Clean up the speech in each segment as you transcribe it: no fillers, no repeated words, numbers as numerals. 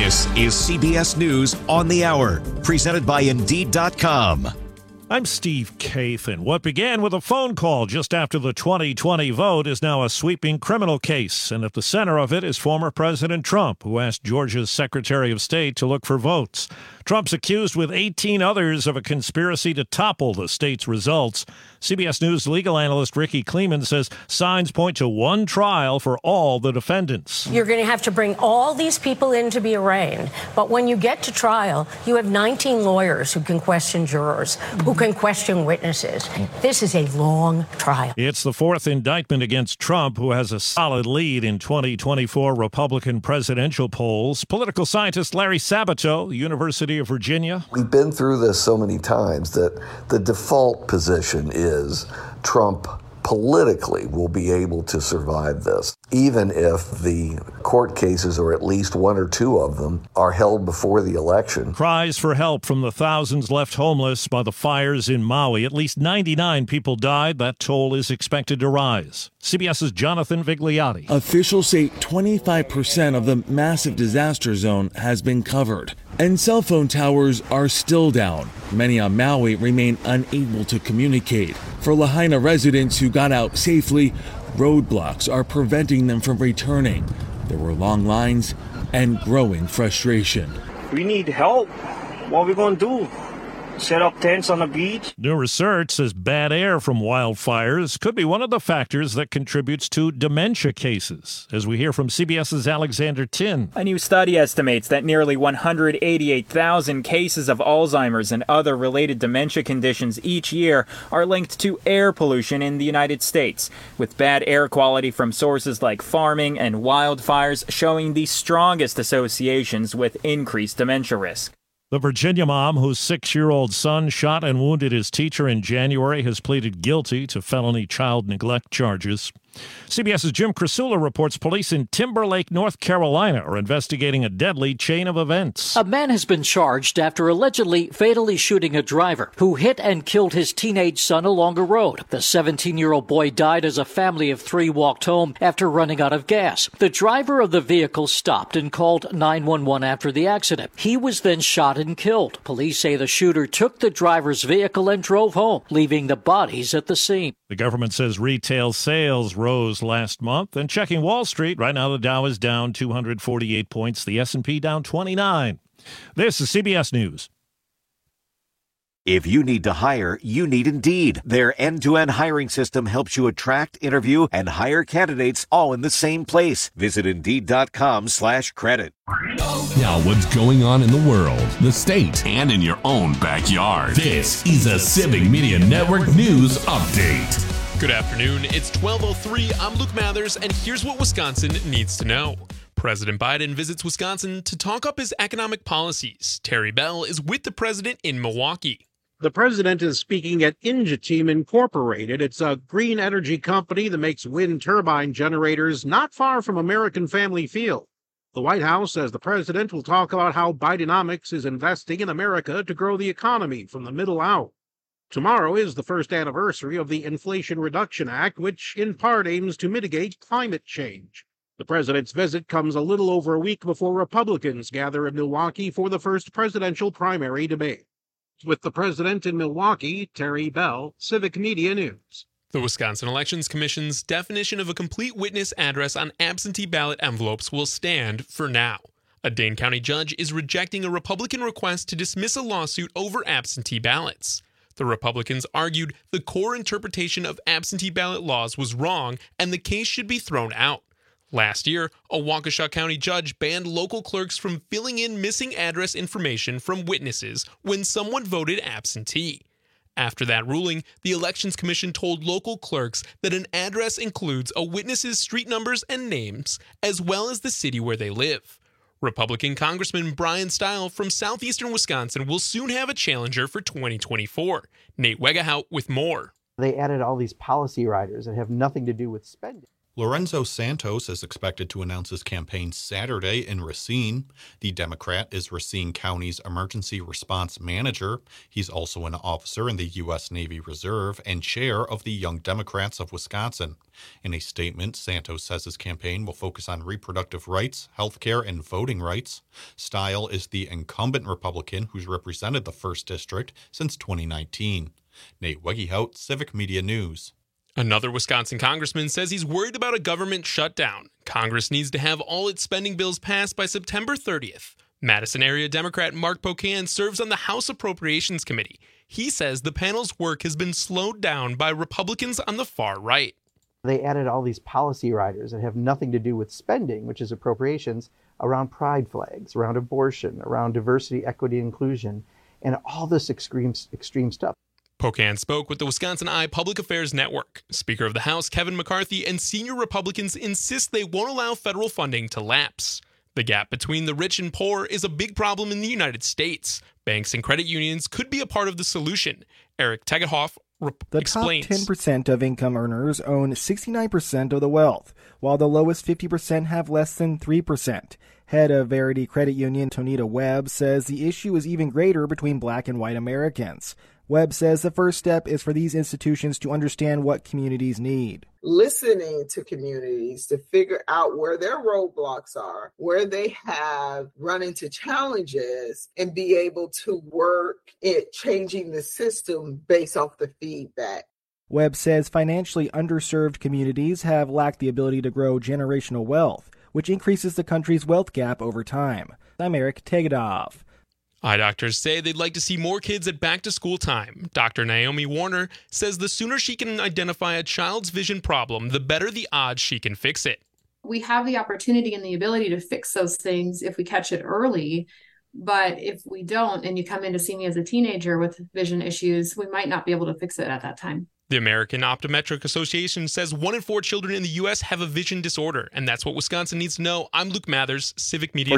This is CBS News on the Hour, presented by Indeed.com. I'm Steve Kathan. What began with a phone call just after the 2020 vote is now a sweeping criminal case, and at the center of it is former President Trump, who asked Georgia's Secretary of State to look for votes. Trump's accused with 18 others of a conspiracy to topple the state's results. CBS News legal analyst Ricky Kleeman says signs point to one trial for all the defendants. You're going to have to bring all these people in to be arraigned. But when you get to trial, you have 19 lawyers who can question jurors, who can question witnesses. This is a long trial. It's the fourth indictment against Trump, who has a solid lead in 2024 Republican presidential polls. Political scientist Larry Sabato, University of Virginia. We've been through this so many times that the default position is Trump politically will be able to survive this, even if the court cases, or at least one or two of them, are held before the election. Cries for help from the thousands left homeless by the fires in Maui. At least 99 people died. That toll is expected to rise. CBS's Jonathan Vigliotti. Officials say 25% of the massive disaster zone has been covered, and cell phone towers are still down. Many on Maui remain unable to communicate. For Lahaina residents who got out safely, roadblocks are preventing them from returning. There were long lines and growing frustration. We need help. What are we going to do? Set up tents on the beach? New research says bad air from wildfires could be one of the factors that contributes to dementia cases, as we hear from CBS's Alexander Tin. A new study estimates that nearly 188,000 cases of Alzheimer's and other related dementia conditions each year are linked to air pollution in the United States, with bad air quality from sources like farming and wildfires showing the strongest associations with increased dementia risk. The Virginia mom whose 6-year-old son shot and wounded his teacher in January has pleaded guilty to felony child neglect charges. CBS's Jim Krasula reports police in Timberlake, North Carolina are investigating a deadly chain of events. A man has been charged after allegedly fatally shooting a driver who hit and killed his teenage son along a road. The 17-year-old boy died as a family of 3 walked home after running out of gas. The driver of the vehicle stopped and called 911 after the accident. He was then shot and killed. Police say the shooter took the driver's vehicle and drove home, leaving the bodies at the scene. The government says retail sales rose last month. And checking Wall Street, right now the Dow is down 248 points, the S&P down 29. This is CBS News. If you need to hire, you need Indeed. Their end-to-end hiring system helps you attract, interview, and hire candidates all in the same place. Visit Indeed.com/credit. Now, what's going on in the world, the state, and in your own backyard? This is a Civic Media Network News Update. Good afternoon. It's 12:03. I'm Luke Mathers, and here's what Wisconsin needs to know. President Biden visits Wisconsin to talk up his economic policies. Terry Bell is with the president in Milwaukee. The president is speaking at Ingeteam Incorporated. It's a green energy company that makes wind turbine generators not far from American Family Field. The White House says the president will talk about how Bidenomics is investing in America to grow the economy from the middle out. Tomorrow is the first anniversary of the Inflation Reduction Act, which in part aims to mitigate climate change. The president's visit comes a little over a week before Republicans gather in Milwaukee for the first presidential primary debate. With the president in Milwaukee, Terry Bell, Civic Media News. The Wisconsin Elections Commission's definition of a complete witness address on absentee ballot envelopes will stand for now. A Dane County judge is rejecting a Republican request to dismiss a lawsuit over absentee ballots. The Republicans argued the core interpretation of absentee ballot laws was wrong and the case should be thrown out. Last year, a Waukesha County judge banned local clerks from filling in missing address information from witnesses when someone voted absentee. After that ruling, the Elections Commission told local clerks that an address includes a witness's street numbers and names, as well as the city where they live. Republican Congressman Brian Stile from southeastern Wisconsin will soon have a challenger for 2024. Nate Wegahout with more. They added all these policy riders that have nothing to do with spending. Lorenzo Santos is expected to announce his campaign Saturday in Racine. The Democrat is Racine County's emergency response manager. He's also an officer in the U.S. Navy Reserve and chair of the Young Democrats of Wisconsin. In a statement, Santos says his campaign will focus on reproductive rights, health care, and voting rights. Stile is the incumbent Republican who's represented the 1st District since 2019. Nate Wegehout, Civic Media News. Another Wisconsin congressman says he's worried about a government shutdown. Congress needs to have all its spending bills passed by September 30th. Madison area Democrat Mark Pocan serves on the House Appropriations Committee. He says the panel's work has been slowed down by Republicans on the far right. They added all these policy riders that have nothing to do with spending, which is appropriations, around pride flags, around abortion, around diversity, equity, inclusion, and all this extreme stuff. Pocan spoke with the Wisconsin Eye Public Affairs Network. Speaker of the House Kevin McCarthy and senior Republicans insist they won't allow federal funding to lapse. The gap between the rich and poor is a big problem in the United States. Banks and credit unions could be a part of the solution. Eric Tegehoff explains. The top 10% of income earners own 69% of the wealth, while the lowest 50% have less than 3%. Head of Verity Credit Union Tonita Webb says the issue is even greater between black and white Americans. Webb says the first step is for these institutions to understand what communities need. Listening to communities to figure out where their roadblocks are, where they have run into challenges, and be able to work at changing the system based off the feedback. Webb says financially underserved communities have lacked the ability to grow generational wealth, which increases the country's wealth gap over time. I'm Eric Tegehoff. Eye doctors say they'd like to see more kids at back-to-school time. Dr. Naomi Warner says the sooner she can identify a child's vision problem, the better the odds she can fix it. We have the opportunity and the ability to fix those things if we catch it early. But if we don't, and you come in to see me as a teenager with vision issues, we might not be able to fix it at that time. The American Optometric Association says 1 in 4 children in the U.S. have a vision disorder, and that's what Wisconsin needs to know. I'm Luke Mathers, Civic Media. For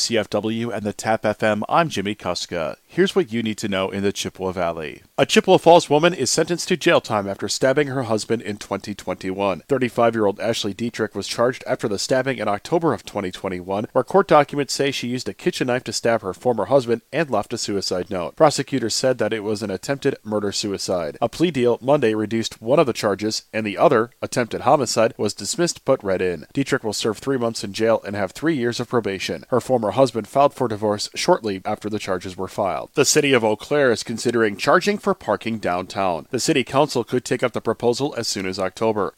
WCFW and the TAP FM, I'm Jimmy Kuska. Here's what you need to know in the Chippewa Valley. A Chippewa Falls woman is sentenced to jail time after stabbing her husband in 2021. 35-year-old Ashley Dietrich was charged after the stabbing in October of 2021, where court documents say she used a kitchen knife to stab her former husband and left a suicide note. Prosecutors said that it was an attempted murder-suicide. A plea deal Monday reduced one of the charges, and the other, attempted homicide, was dismissed but read in. Dietrich will serve 3 months in jail and have 3 years of probation. Her former husband filed for divorce shortly after the charges were filed. The city of Eau Claire is considering charging for parking downtown. The city council could take up the proposal as soon as October.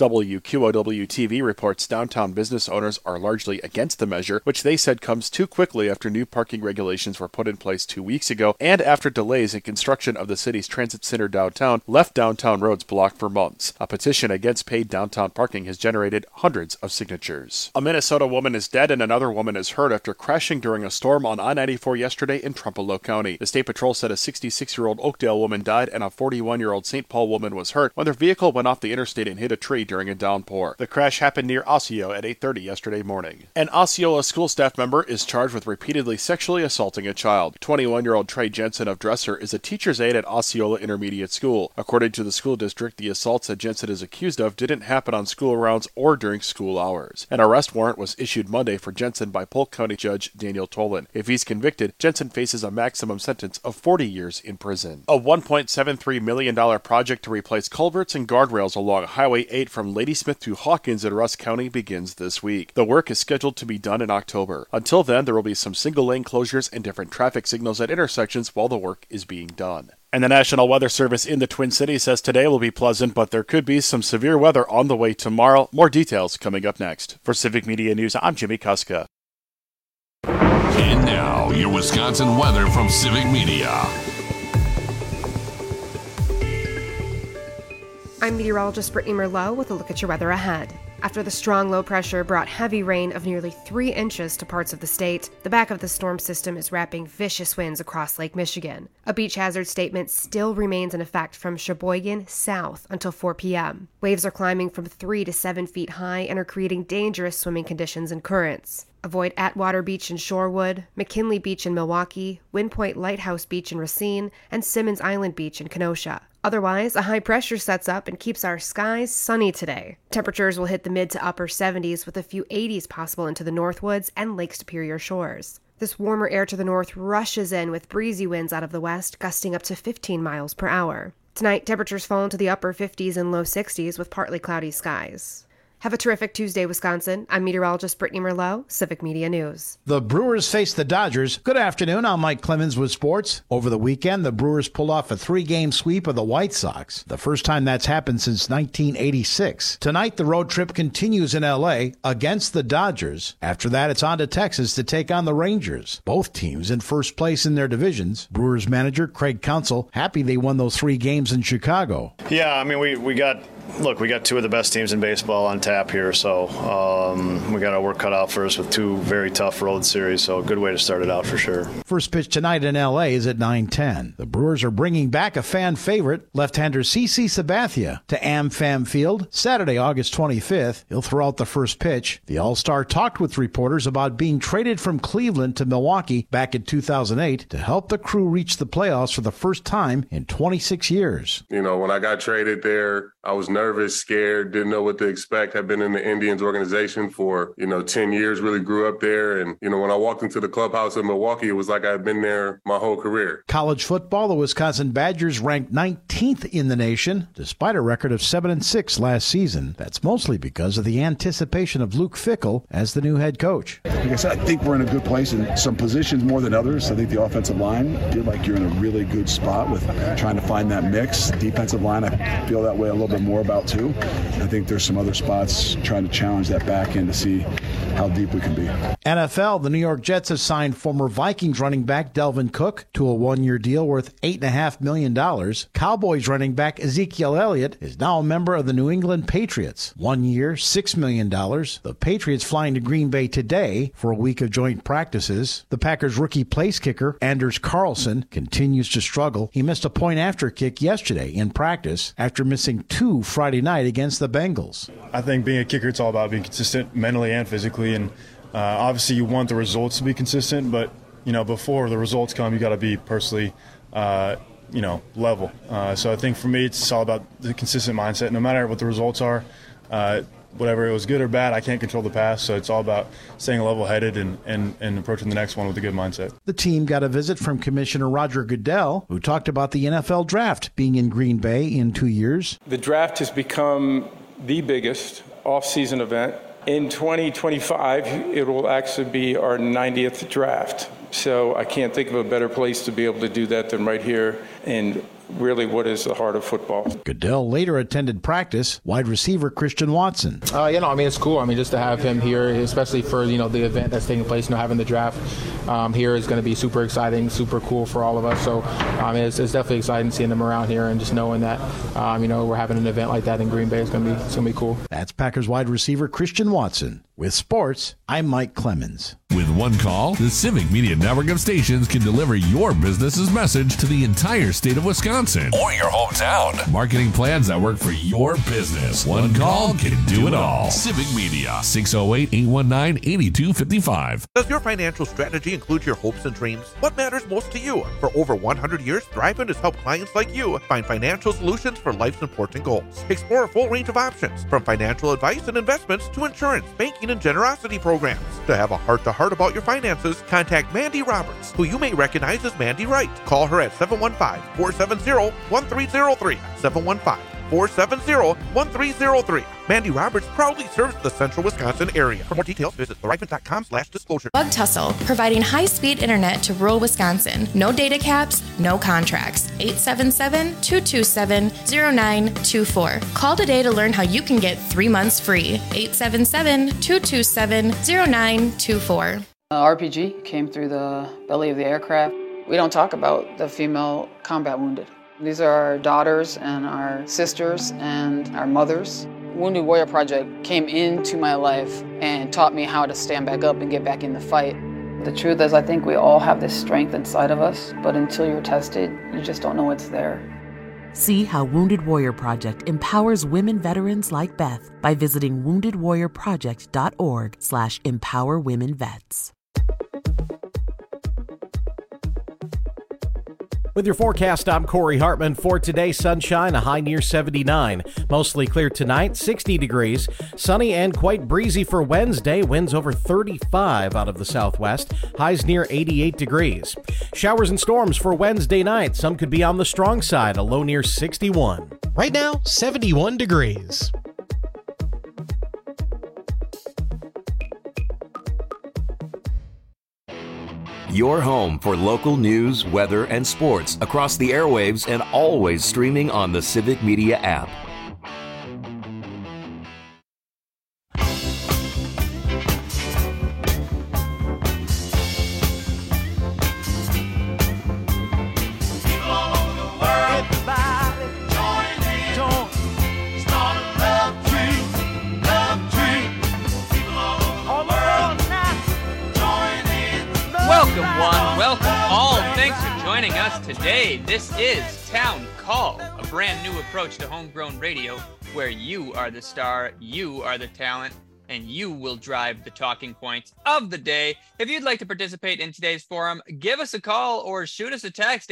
WQOW-TV reports downtown business owners are largely against the measure, which they said comes too quickly after new parking regulations were put in place 2 weeks ago and after delays in construction of the city's transit center downtown left downtown roads blocked for months. A petition against paid downtown parking has generated hundreds of signatures. A Minnesota woman is dead and another woman is hurt after crashing during a storm on I-94 yesterday in Trumpeldor County. The State Patrol said a 66-year-old Oakdale woman died and a 41-year-old St. Paul woman was hurt when their vehicle went off the interstate and hit a tree during a downpour. The crash happened near Osseo at 8:30 yesterday morning. An Osceola school staff member is charged with repeatedly sexually assaulting a child. 21-year-old Trey Jensen of Dresser is a teacher's aide at Osceola Intermediate School. According to the school district, the assaults that Jensen is accused of didn't happen on school grounds or during school hours. An arrest warrant was issued Monday for Jensen by Polk County Judge Daniel Tolan. If he's convicted, Jensen faces a maximum sentence of 40 years in prison. A $1.73 million project to replace culverts and guardrails along Highway 8 from Ladysmith to Hawkins in Rusk County begins this week. The work is scheduled to be done in October. Until then, there will be some single-lane closures and different traffic signals at intersections while the work is being done. And the National Weather Service in the Twin Cities says today will be pleasant, but there could be some severe weather on the way tomorrow. More details coming up next. For Civic Media News, I'm Jimmy Kuska. And now, your Wisconsin weather from Civic Media. I'm meteorologist Brittany Merlot with a look at your weather ahead. After the strong low pressure brought heavy rain of nearly 3 inches to parts of the state, the back of the storm system is wrapping vicious winds across Lake Michigan. A beach hazard statement still remains in effect from Sheboygan south until 4 p.m. Waves are climbing from 3 to 7 feet high and are creating dangerous swimming conditions and currents. Avoid Atwater Beach in Shorewood, McKinley Beach in Milwaukee, Wind Point Lighthouse Beach in Racine, and Simmons Island Beach in Kenosha. Otherwise, a high pressure sets up and keeps our skies sunny today. Temperatures will hit the mid to upper 70s with a few 80s possible into the Northwoods and Lake Superior shores. This warmer air to the north rushes in with breezy winds out of the west, gusting up to 15 miles per hour. Tonight, temperatures fall into the upper 50s and low 60s with partly cloudy skies. Have a terrific Tuesday, Wisconsin. I'm meteorologist Brittany Merlot, Civic Media News. The Brewers face the Dodgers. Good afternoon. I'm Mike Clemens with sports. Over the weekend, the Brewers pulled off a 3-game sweep of the White Sox, the first time that's happened since 1986. Tonight, the road trip continues in L.A. against the Dodgers. After that, it's on to Texas to take on the Rangers. Both teams in first place in their divisions. Brewers manager Craig Counsell happy they won those 3 games in Chicago. Yeah, I mean, we got 2 of the best teams in baseball on tap here, so we got our work cut out for us with 2 very tough road series, so a good way to start it out for sure. First pitch tonight in L.A. is at 9:10. The Brewers are bringing back a fan favorite, left-hander CC Sabathia, to AmFam Field Saturday, August 25th. He'll throw out the first pitch. The All-Star talked with reporters about being traded from Cleveland to Milwaukee back in 2008 to help the Crew reach the playoffs for the first time in 26 years. You know, when I got traded there, I was nervous, scared, didn't know what to expect. Had been in the Indians organization for, 10 years, really grew up there. And, when I walked into the clubhouse in Milwaukee, it was like I had been there my whole career. College football, the Wisconsin Badgers ranked 19th in the nation, despite a record of 7-6 last season. That's mostly because of the anticipation of Luke Fickell as the new head coach. Like I said, I think we're in a good place in some positions more than others. I think the offensive line, I feel like you're in a really good spot with trying to find that mix. Defensive line, I feel that way a little bit more about too. I think there's some other spots trying to challenge that back end to see how deep we can be. NFL, the New York Jets have signed former Vikings running back Delvin Cook to a 1-year deal worth $8.5 million. Cowboys running back Ezekiel Elliott is now a member of the New England Patriots. 1 year, $6 million. The Patriots flying to Green Bay today for a week of joint practices. The Packers rookie place kicker Anders Carlson continues to struggle. He missed a point-after kick yesterday in practice after missing 2 Friday night against the Bengals. I think being a kicker, it's all about being consistent mentally and physically, and obviously you want the results to be consistent, but before the results come, you got to be personally level. So I think for me, it's all about the consistent mindset. No matter what the results are, whatever it was good or bad, I can't control the past, so it's all about staying level-headed and approaching the next one with a good mindset. The team got a visit from Commissioner Roger Goodell, who talked about the NFL draft being in Green Bay in 2 years. The draft has become the biggest off-season event. In 2025, it will actually be our 90th draft. So I can't think of a better place to be able to do that than right here in really what is the heart of football. Goodell later attended practice. Wide receiver Christian Watson. It's cool. Just to have him here, especially for, the event that's taking place, having the draft here is going to be super exciting, super cool for all of us. So it's definitely exciting seeing them around here and just knowing that, we're having an event like that in Green Bay. It's going to be cool. That's Packers wide receiver Christian Watson. With sports, I'm Mike Clemens. With one call, the Civic Media Network of stations can deliver your business's message to the entire state of Wisconsin or your hometown. Marketing plans that work for your business. One call can do it all. Civic Media, 608-819-8255. Does your financial strategy include your hopes and dreams? What matters most to you? For over 100 years, Thriven has helped clients like you find financial solutions for life's important goals. Explore a full range of options, from financial advice and investments to insurance, banking, and generosity programs. To have a heart-to-heart about your finances, contact Mandy Roberts, who you may recognize as Mandy Wright. Call her at 715-470-1303. 715-470-1303. Mandy Roberts proudly serves the central Wisconsin area. For more details, visit thriven.com/disclosure. Bug Tussle, providing high-speed internet to rural Wisconsin. No data caps, no contracts. 877-227-0924. Call today to learn how you can get 3 months free. 877-227-0924. RPG came through the belly of the aircraft. We don't talk about the female combat wounded. These are our daughters and our sisters and our mothers. Wounded Warrior Project came into my life and taught me how to stand back up and get back in the fight. The truth is, I think we all have this strength inside of us, but until you're tested, you just don't know it's there. See how Wounded Warrior Project empowers women veterans like Beth by visiting woundedwarriorproject.org/empowerwomenvets. With your forecast, I'm Corey Hartman. For today, sunshine, a high near 79. Mostly clear tonight, 60 degrees. Sunny and quite breezy for Wednesday. Winds over 35 out of the southwest. Highs near 88 degrees. Showers and storms for Wednesday night. Some could be on the strong side, a low near 61. Right now, 71 degrees. Your home for local news, weather, and sports across the airwaves and always streaming on the Civic Media app. Today, this is Town Call, a brand new approach to homegrown radio where you are the star, you are the talent, and you will drive the talking points of the day. If you'd like to participate in today's forum, give us a call or shoot us a text,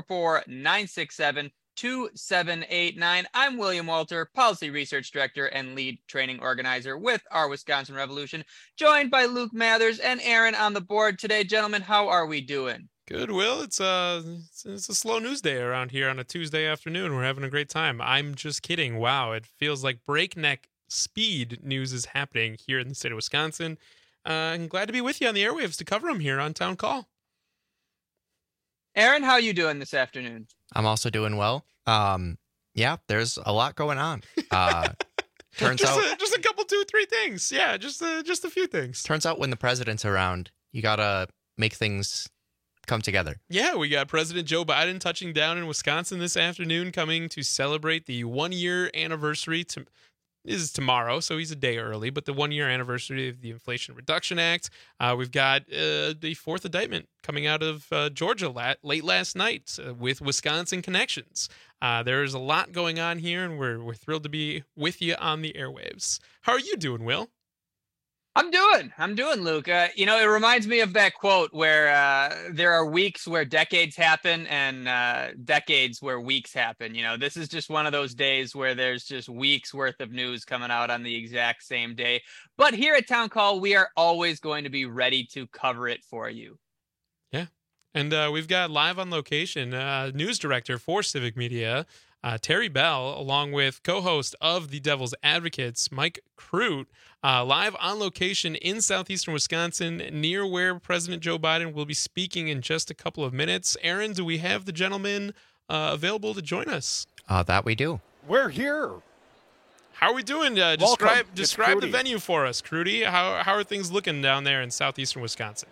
844-967-2789. I'm William Walter, Policy Research Director and Lead Training Organizer with our Wisconsin Revolution, joined by Luke Mathers and Aaron on the board today. Gentlemen, how are we doing? Good, Will. It's a slow news day around here on a Tuesday afternoon. We're having a great time. I'm just kidding. Wow, it feels like breakneck speed news is happening here in the state of Wisconsin. I'm glad to be with you on the airwaves to cover them here on Town Call. Aaron, how are you doing this afternoon? I'm also doing well. Yeah, there's a lot going on. Turns out just a couple, 2-3 things. Yeah, just a few things. Turns out when the president's around, you gotta make things come together. Yeah, we got President Joe Biden touching down in Wisconsin this afternoon, coming to celebrate the 1-year anniversary. Is tomorrow, so he's a day early, but the 1-year anniversary of the Inflation Reduction Act. We've got the fourth indictment coming out of Georgia late last night with Wisconsin connections. There's a lot going on here, and we're thrilled to be with you on the airwaves. How are you doing, Will? I'm doing, Luke. It reminds me of that quote where there are weeks where decades happen and decades where weeks happen. This is just one of those days where there's just weeks worth of news coming out on the exact same day. But here at Town Call, we are always going to be ready to cover it for you. Yeah. And we've got live on location news director for Civic Media, Terry Bell, along with co-host of The Devil's Advocates, Mike Crute, live on location in southeastern Wisconsin, near where President Joe Biden will be speaking in just a couple of minutes. Aaron, do we have the gentleman available to join us? That we do. We're here. How are we doing? Describe the venue for us, Crudy. How are things looking down there in southeastern Wisconsin?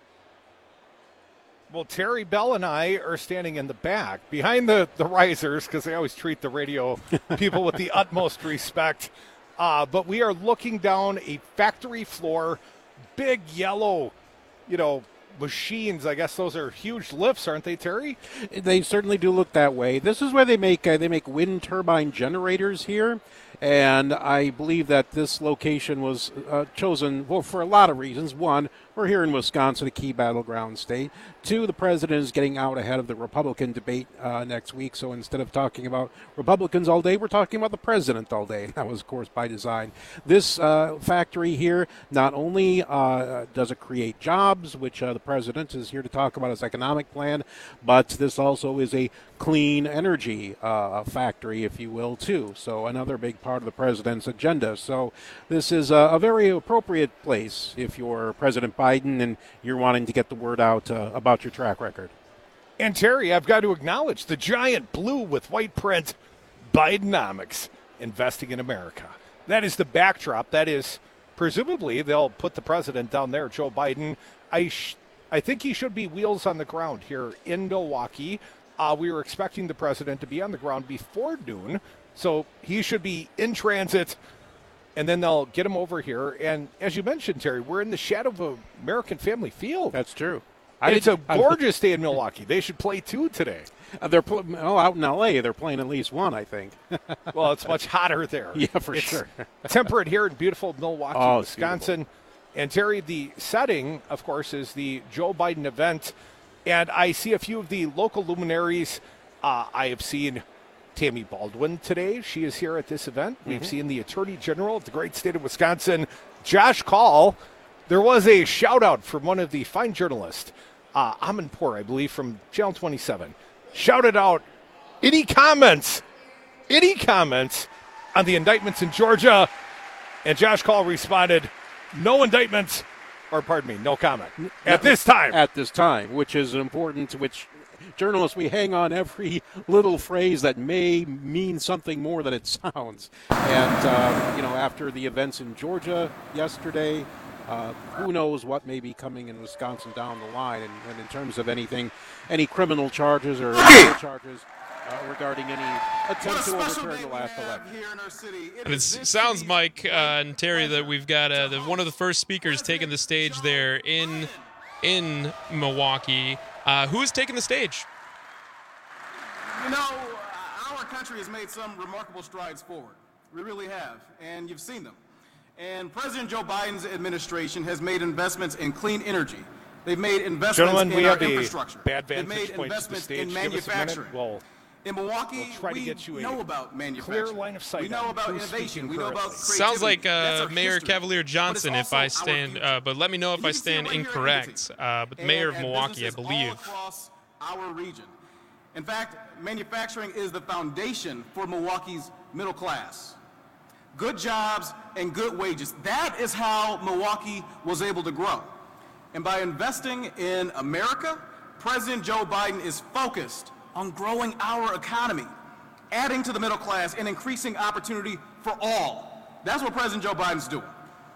Well, Terry Bell and I are standing in the back behind the risers because they always treat the radio people with the utmost respect. But we are looking down a factory floor, big yellow, machines. I guess those are huge lifts, aren't they, Terry? They certainly do look that way. This is where they make wind turbine generators here. And I believe that this location was chosen for a lot of reasons. One, we're here in Wisconsin, a key battleground state. Two, the president is getting out ahead of the Republican debate next week. So instead of talking about Republicans all day, we're talking about the president all day. That was, of course, by design. This factory here, not only does it create jobs, which the president is here to talk about his economic plan, but this also is a clean energy factory, if you will, too. So another big part of the president's agenda. So this is a very appropriate place if you're President Biden and you're wanting to get the word out about your track record. And Terry, I've got to acknowledge the giant blue with white print, Bidenomics, investing in America. That is the backdrop. That is, presumably, they'll put the president down there, Joe Biden. I think he should be wheels on the ground here in Milwaukee. We were expecting the president to be on the ground before noon, so he should be in transit, and then they'll get him over here. And as you mentioned, Terry, we're in the shadow of American Family Field. That's true. It's a gorgeous day in Milwaukee. They should play two today. They're out in L.A. They're playing at least one, I think. Well, it's much hotter there. Yeah, for sure. Temperate here in beautiful Milwaukee, Wisconsin. Beautiful. And Terry, the setting, of course, is the Joe Biden event. And I see a few of the local luminaries I have seen Tammy Baldwin today. She is here at this event. We've seen the Attorney General of the great state of Wisconsin, Josh Kaul. There was a shout-out from one of the fine journalists, Amanpour, I believe, from Channel 27. Shouted out, any comments on the indictments in Georgia? And Josh Kaul responded, no indictments, or pardon me, no comment. At this time, which is important, which journalists, we hang on every little phrase that may mean something more than it sounds. And, after the events in Georgia yesterday, who knows what may be coming in Wisconsin down the line. And in terms of any criminal charges or legal charges regarding any attempt to overturn the last election. And it sounds, Mike and Terry, that we've got one of the first speakers taking the stage there in Milwaukee. Who is taking the stage? Our country has made some remarkable strides forward. We really have, and you've seen them. And President Joe Biden's administration has made investments in clean energy. They've made investments in our infrastructure. They've made investments in manufacturing. In Milwaukee, we know about manufacturing. Clear line of sight. We know about innovation. We know about creativity. Sounds like Mayor Cavalier Johnson, if I stand, but let me know if I stand incorrect. But Mayor of Milwaukee, I believe. All across our region. In fact, manufacturing is the foundation for Milwaukee's middle class. Good jobs and good wages. That is how Milwaukee was able to grow. And by investing in America, President Joe Biden is focused on growing our economy, adding to the middle class, and increasing opportunity for all. That's what President Joe Biden's doing.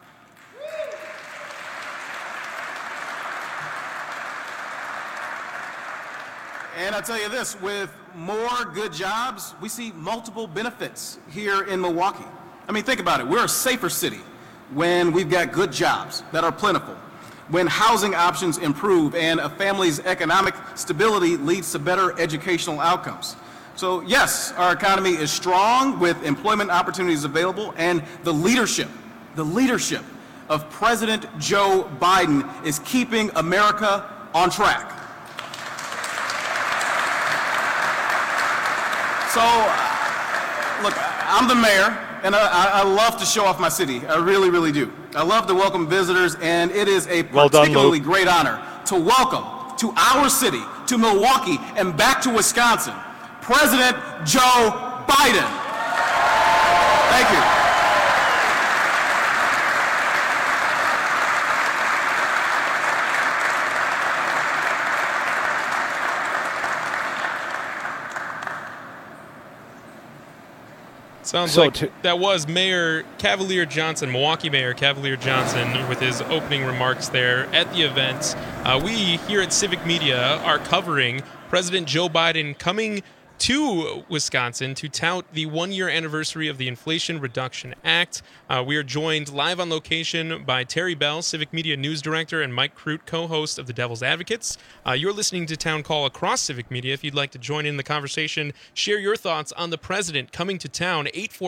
And I tell you this, with more good jobs, we see multiple benefits here in Milwaukee. I mean, think about it. We're a safer city when we've got good jobs that are plentiful, when housing options improve, and a family's economic stability leads to better educational outcomes. So yes, our economy is strong with employment opportunities available, and the leadership of President Joe Biden is keeping America on track. So, look, I'm the mayor, and I love to show off my city. I really, really do. I love to welcome visitors, and it is a particularly great honor to welcome to our city, to Milwaukee, and back to Wisconsin, President Joe Biden. Thank you. Sounds like that was Mayor Cavalier Johnson, Milwaukee Mayor Cavalier Johnson, with his opening remarks there at the event. We here at Civic Media are covering President Joe Biden coming to Wisconsin to tout the one-year anniversary of the Inflation Reduction Act. We are joined live on location by Terry Bell, Civic Media News Director, and Mike Crute, co-host of the Devil's Advocates. You're listening to Town Call across Civic Media. If you'd like to join in the conversation, share your thoughts on the president coming to town,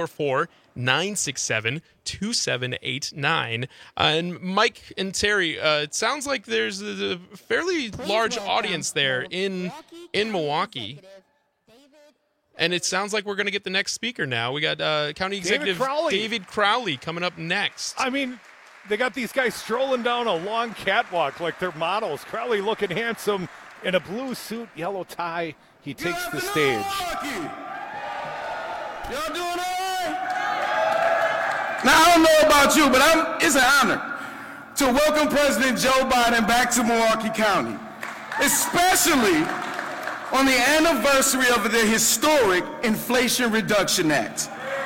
844-967-2789. And Mike and Terry, it sounds like there's a fairly large audience there in Milwaukee. And it sounds like we're going to get the next speaker now. We got County Executive David Crowley coming up next. I mean, they got these guys strolling down a long catwalk like they're models. Crowley looking handsome in a blue suit, yellow tie. He takes the stage. Y'all doing all right? Now, I don't know about you, but it's an honor to welcome President Joe Biden back to Milwaukee County, especially on the anniversary of the historic Inflation Reduction Act.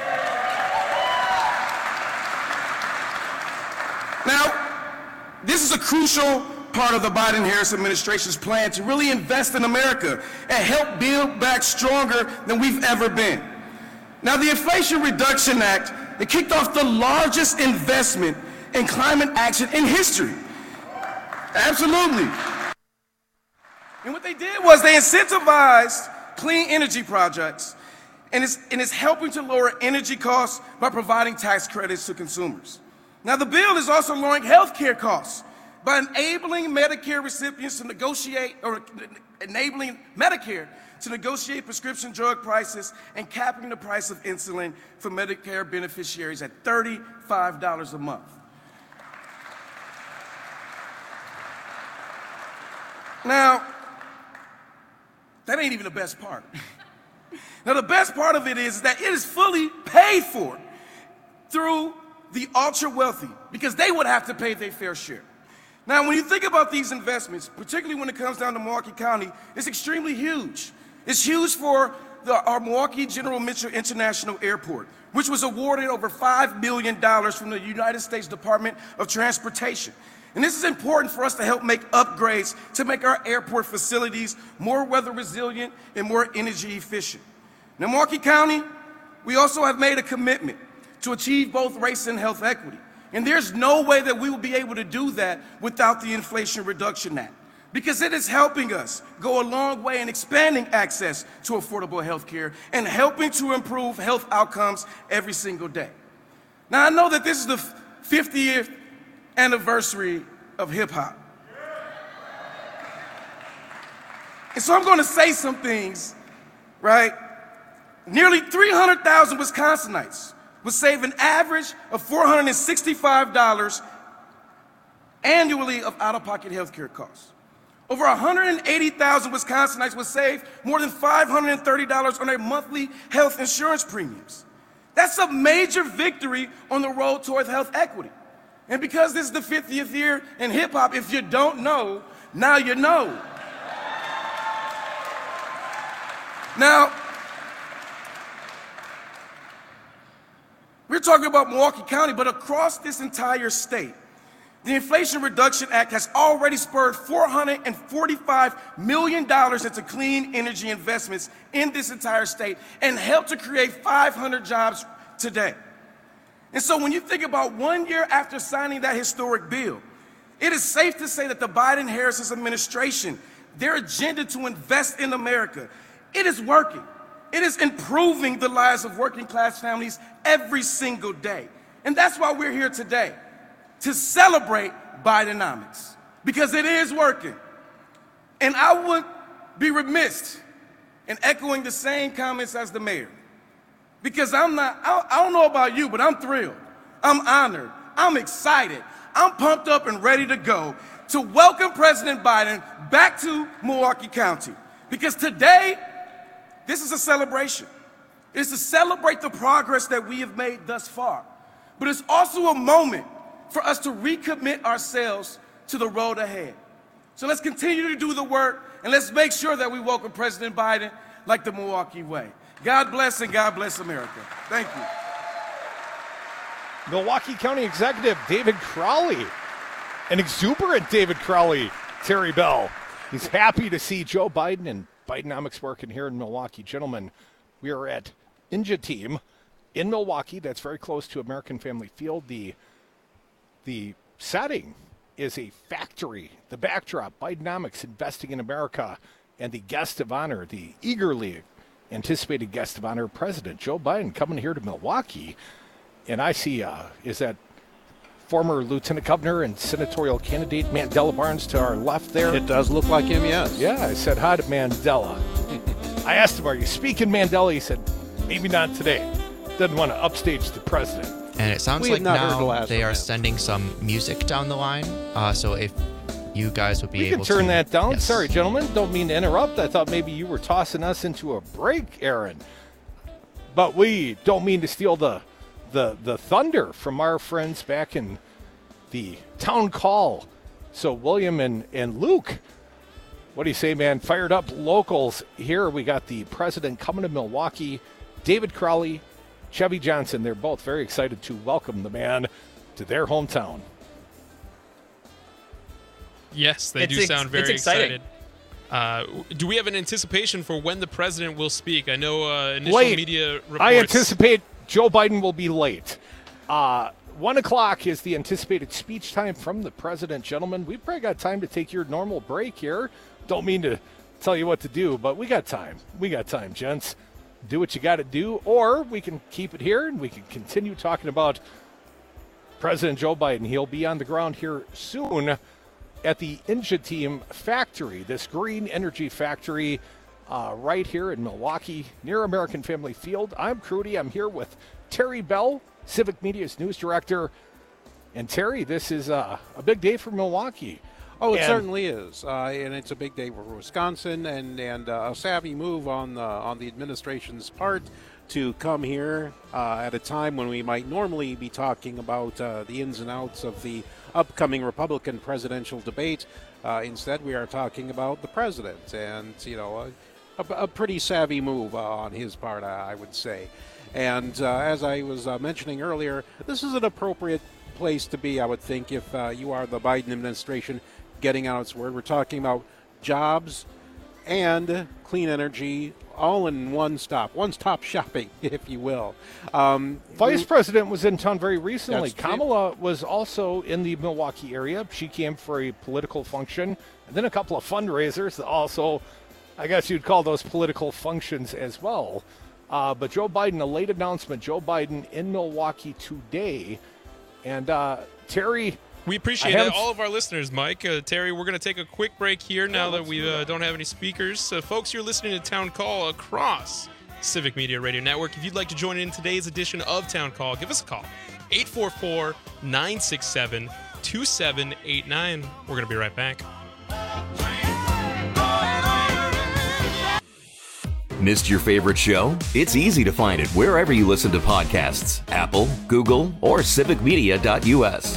Now, this is a crucial part of the Biden-Harris administration's plan to really invest in America and help build back stronger than we've ever been. Now, the Inflation Reduction Act, it kicked off the largest investment in climate action in history. Absolutely. And what they did was they incentivized clean energy projects, and it's helping to lower energy costs by providing tax credits to consumers. Now, the bill is also lowering health care costs by enabling Medicare recipients to negotiate, or enabling Medicare to negotiate prescription drug prices and capping the price of insulin for Medicare beneficiaries at $35 a month. Now, that ain't even the best part. Now, the best part of it is that it is fully paid for through the ultra-wealthy, because they would have to pay their fair share. Now, when you think about these investments, particularly when it comes down to Milwaukee County, it's extremely huge. It's huge for our Milwaukee General Mitchell International Airport, which was awarded over $5 million from the United States Department of Transportation. And this is important for us to help make upgrades to make our airport facilities more weather resilient and more energy efficient. Now, Milwaukee County, we also have made a commitment to achieve both race and health equity. And there's no way that we will be able to do that without the Inflation Reduction Act, because it is helping us go a long way in expanding access to affordable health care and helping to improve health outcomes every single day. Now, I know that this is the 50th anniversary of hip-hop. And so I'm going to say some things, right? Nearly 300,000 Wisconsinites would save an average of $465 annually of out-of-pocket health care costs. Over 180,000 Wisconsinites would save more than $530 on their monthly health insurance premiums. That's a major victory on the road toward health equity. And because this is the 50th year in hip-hop, if you don't know, now you know. Now, we're talking about Milwaukee County, but across this entire state, the Inflation Reduction Act has already spurred $445 million into clean energy investments in this entire state and helped to create 500 jobs today. And so when you think about 1 year after signing that historic bill, it is safe to say that the Biden-Harris administration, their agenda to invest in America, it is working. It is improving the lives of working class families every single day. And that's why we're here today, to celebrate Bidenomics, because it is working. And I would be remiss in echoing the same comments as the mayor, because I don't know about you, but I'm thrilled, I'm honored, I'm excited, I'm pumped up and ready to go to welcome President Biden back to Milwaukee County. Because today, this is a celebration. It's to celebrate the progress that we have made thus far. But it's also a moment for us to recommit ourselves to the road ahead. So let's continue to do the work, and let's make sure that we welcome President Biden like the Milwaukee way. God bless, and God bless America. Thank you. Milwaukee County Executive David Crowley, an exuberant David Crowley, Terry Bell. He's happy to see Joe Biden and Bidenomics working here in Milwaukee. Gentlemen, we are at Inja Team in Milwaukee. That's very close to American Family Field. The setting is a factory. The backdrop, Bidenomics, investing in America, and the guest of honor, the eagerly anticipated guest of honor, President Joe Biden, coming here to Milwaukee. And I see, is that former Lieutenant Governor and senatorial candidate Mandela Barnes to our left there? It does look like him, yes. Yeah, I said hi to Mandela. I asked him, are you speaking Mandela? He said, maybe not today. Doesn't want to upstage the president. And it sounds like now they are sending some music down the line. So if you guys would be able to... We can turn that down. Yes. Sorry, gentlemen. Don't mean to interrupt. I thought maybe you were tossing us into a break, Aaron. But we don't mean to steal the thunder from our friends back in the town call. So William and Luke, what do you say, man? Fired up locals here. We got the president coming to Milwaukee, David Crowley, Chevy Johnson. They're both very excited to welcome the man to their hometown. Yes, they do sound very excited. Do we have an anticipation for when the president will speak? I know initial media reports. I anticipate Joe Biden will be late. 1 o'clock is the anticipated speech time from the president. Gentlemen, we've probably got time to take your normal break here. Don't mean to tell you what to do, but we got time. We got time, gents. Do what you got to do, or we can keep it here and we can continue talking about President Joe Biden. He'll be on the ground here soon at the Inja Team factory, this green energy factory right here in Milwaukee near American Family Field. I'm Crudy. I'm here with Terry Bell, Civic Media's news director. And Terry, this is a big day for Milwaukee. Oh, it certainly is, and it's a big day for Wisconsin, and a savvy move on the administration's part to come here at a time when we might normally be talking about the ins and outs of the upcoming Republican presidential debate. Instead, we are talking about the president, and a pretty savvy move on his part, I would say. And as I was mentioning earlier, this is an appropriate place to be, I would think, if you are the Biden administration getting out its word. We're talking about jobs and clean energy all in one-stop shopping, if you will. Vice President was in town very recently. Kamala was also in the Milwaukee area. She came for a political function, and then a couple of fundraisers. Also, I guess you'd call those political functions as well. But Joe Biden, a late announcement, Joe Biden in Milwaukee today. And Terry... We appreciate all of our listeners, Mike. Terry, we're going to take a quick break here now that we don't have any speakers. Folks, you're listening to Town Call across Civic Media Radio Network. If you'd like to join in today's edition of Town Call, give us a call. 844-967-2789. We're going to be right back. Missed your favorite show? It's easy to find it wherever you listen to podcasts. Apple, Google, or civicmedia.us.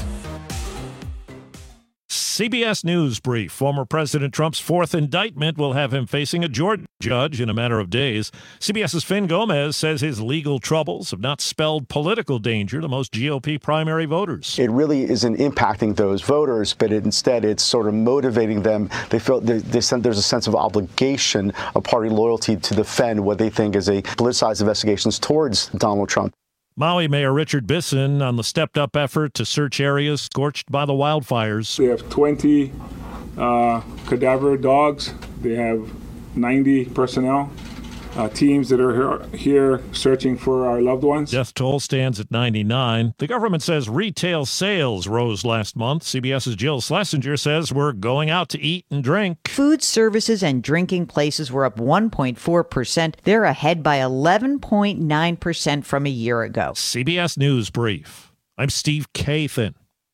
CBS News Brief. Former President Trump's fourth indictment will have him facing a Georgia judge in a matter of days. CBS's Finn Gomez says his legal troubles have not spelled political danger to most GOP primary voters. It really isn't impacting those voters, but instead it's sort of motivating them. They feel there's a sense of obligation, of party loyalty to defend what they think is a politicized investigations towards Donald Trump. Maui Mayor Richard Bisson on the stepped-up effort to search areas scorched by the wildfires. They have 20 cadaver dogs. They have 90 personnel, teams that are here searching for our loved ones. Death toll stands at 99. The government says retail sales rose last month. CBS's Jill Schlesinger says we're going out to eat and drink. Food services and drinking places were up 1.4%. They're ahead by 11.9% from a year ago. CBS News Brief. I'm Steve Kathan.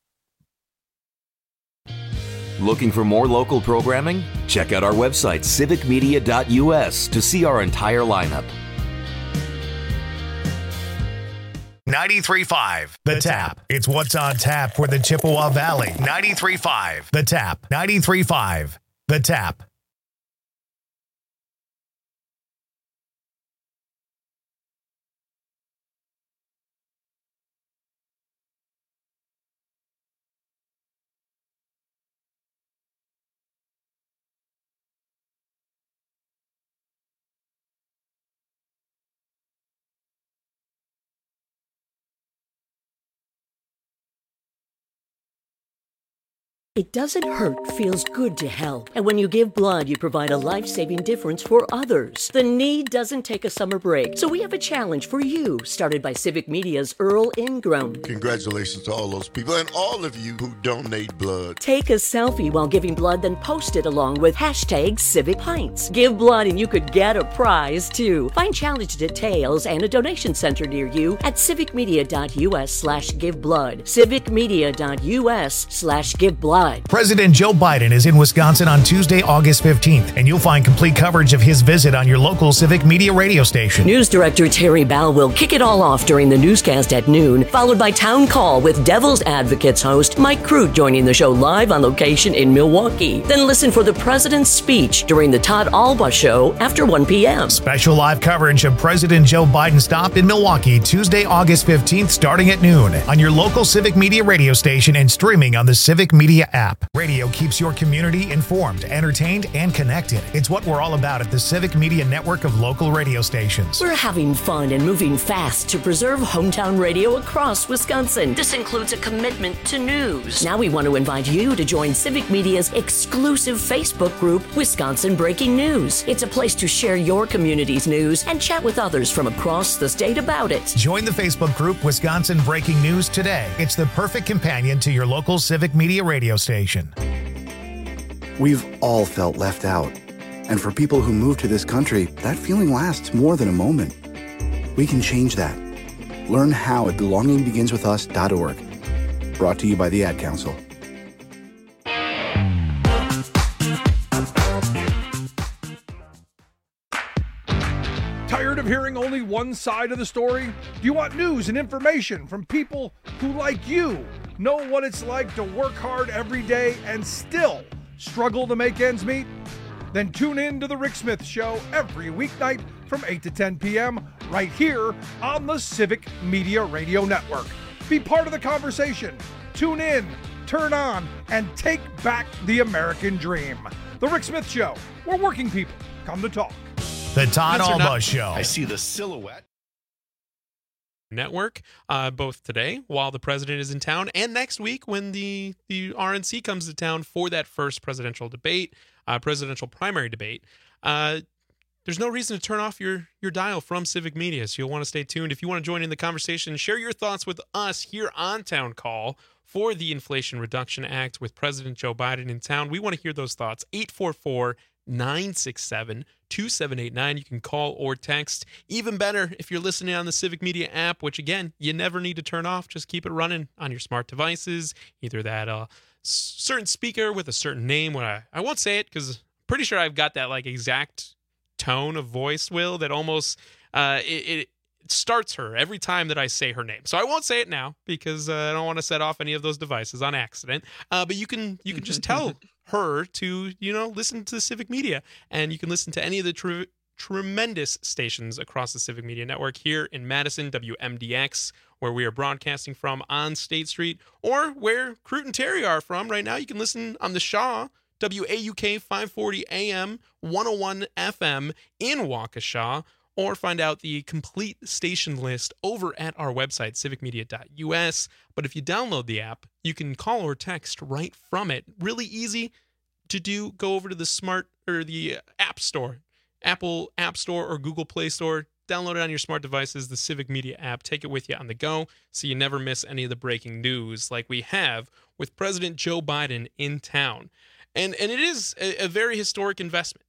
Looking for more local programming? Check out our website, civicmedia.us, to see our entire lineup. 93.5 The Tap. It's what's on tap for the Chippewa Valley. 93.5 The Tap. 93.5 The Tap. It doesn't hurt, feels good to help. And when you give blood, you provide a life-saving difference for others. The need doesn't take a summer break. So we have a challenge for you, started by Civic Media's Earl Ingram. Congratulations to all those people and all of you who donate blood. Take a selfie while giving blood, then post it along with #CivicPints. Give blood and you could get a prize, too. Find challenge details and a donation center near you at civicmedia.us/giveblood. civicmedia.us/giveblood. President Joe Biden is in Wisconsin on Tuesday, August 15th, and you'll find complete coverage of his visit on your local Civic Media radio station. News Director Terry Bell will kick it all off during the newscast at noon, followed by Town Call with Devil's Advocates host Mike Crute joining the show live on location in Milwaukee. Then listen for the president's speech during the Todd Alba Show after 1 p.m. Special live coverage of President Joe Biden's stop in Milwaukee Tuesday, August 15th, starting at noon on your local Civic Media radio station and streaming on the Civic Media app. Radio keeps your community informed, entertained, and connected. It's what we're all about at the Civic Media network of local radio stations. We're having fun and moving fast to preserve hometown radio across Wisconsin. This includes a commitment to news. Now we want to invite you to join Civic Media's exclusive Facebook group, Wisconsin Breaking News. It's a place to share your community's news and chat with others from across the state about it. Join the Facebook group Wisconsin Breaking News today. It's the perfect companion to your local Civic Media radio station. We've all felt left out. And for people who move to this country, that feeling lasts more than a moment. We can change that. Learn how at belongingbeginswithus.org. Brought to you by the Ad Council. Tired of hearing only one side of the story? Do you want news and information from people who, like you, know what it's like to work hard every day and still struggle to make ends meet? Then tune in to The Rick Smith Show every weeknight from 8 to 10 p.m. right here on the Civic Media Radio Network. Be part of the conversation. Tune in, turn on, and take back the American dream. The Rick Smith Show, where working people come to talk. The Todd Alba Show. I see the silhouette. Network, both today while the president is in town and next week when the RNC comes to town for that first presidential debate, presidential primary debate. There's no reason to turn off your dial from Civic Media, so you'll want to stay tuned. If you want to join in the conversation, share your thoughts with us here on Town Call for the Inflation Reduction Act with President Joe Biden in town. We want to hear those thoughts. 844-967-2789. You can call or text. Even better if you're listening on the Civic Media app, which, again, you never need to turn off. Just keep it running on your smart devices, either that certain speaker with a certain name. I won't say it because I'm pretty sure I've got that like exact tone of voice, Will, that almost it starts her every time that I say her name. So I won't say it now because I don't want to set off any of those devices on accident. But you can just tell her to listen to the Civic Media, and you can listen to any of the tremendous stations across the Civic Media Network here in Madison, WMDX, where we are broadcasting from on State Street, or where Crute and Terry are from right now. You can listen on the Shaw, WAUK 540 AM, 101 FM in Waukesha, or find out the complete station list over at our website, civicmedia.us. But if you download the app, you can call or text right from it. Really easy to do. Go over to the App Store, Apple App Store or Google Play Store. Download it on your smart devices, the Civic Media app. Take it with you on the go so you never miss any of the breaking news like we have with President Joe Biden in town. And it is a very historic investment.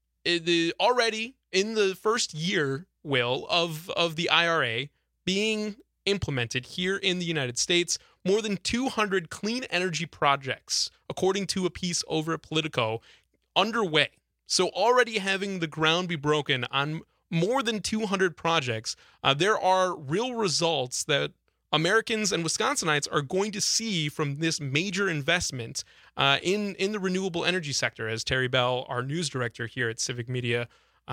Already in the first year, Will, of the IRA being implemented here in the United States, more than 200 clean energy projects, according to a piece over at Politico, underway. So already having the ground be broken on more than 200 projects, there are real results that Americans and Wisconsinites are going to see from this major investment in the renewable energy sector, as Terry Bell, our news director here at Civic Media,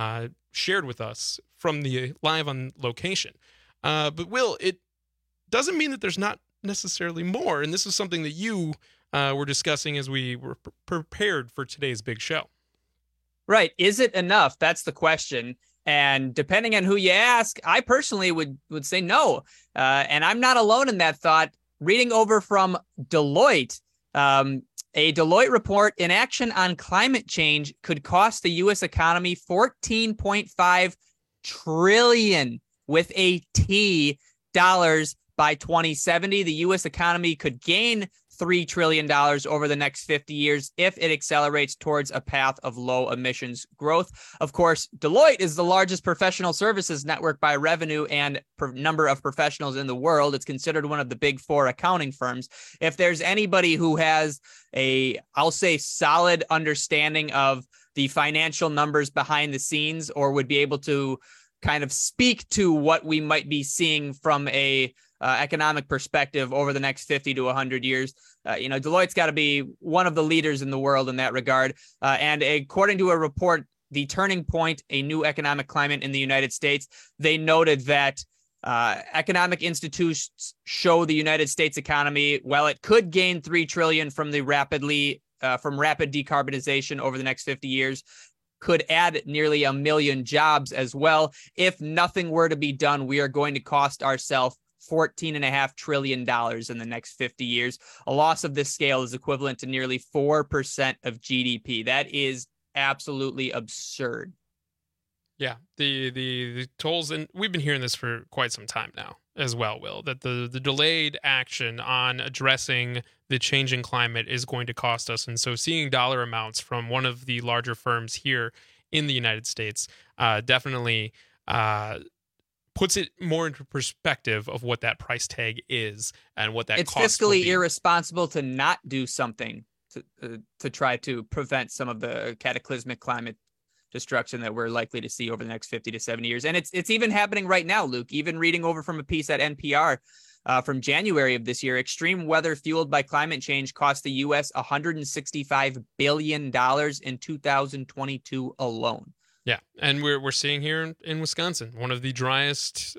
shared with us from the live on location. But Will, it doesn't mean that there's not necessarily more. And this is something that you were discussing as we were prepared for today's big show. Right. Is it enough? That's the question. And depending on who you ask, I personally would say no. And I'm not alone in that thought. Reading over from Deloitte, a Deloitte report, inaction on climate change could cost the U.S. economy $14.5 trillion with a T dollars by 2070. The U.S. economy could gain $3 trillion over the next 50 years if it accelerates towards a path of low emissions growth. Of course, Deloitte is the largest professional services network by revenue and number of professionals in the world. It's considered one of the big four accounting firms. If there's anybody who has I'll say, solid understanding of the financial numbers behind the scenes, or would be able to kind of speak to what we might be seeing from a economic perspective over the next 50 to 100 years. Deloitte's got to be one of the leaders in the world in that regard. And according to a report, The Turning Point, a New Economic Climate in the United States, they noted that economic institutions show the United States economy, while it could gain $3 trillion from rapid decarbonization over the next 50 years, could add nearly 1 million jobs as well. If nothing were to be done, we are going to cost ourselves $14.5 trillion in the next 50 years. A loss of this scale is equivalent to nearly 4% of GDP. That is absolutely absurd. Yeah, the tolls, and we've been hearing this for quite some time now as well, Will, that the delayed action on addressing the changing climate is going to cost us. And so seeing dollar amounts from one of the larger firms here in the United States definitely puts it more into perspective of what that price tag is and what that it's cost will fiscally be. irresponsible to not do something to try to prevent some of the cataclysmic climate destruction that we're likely to see over the next 50 to 70 years. And it's even happening right now, Luke. Even reading over from a piece at NPR from January of this year, extreme weather fueled by climate change cost the U.S. $165 billion in 2022 alone. Yeah, and we're seeing here in Wisconsin one of the driest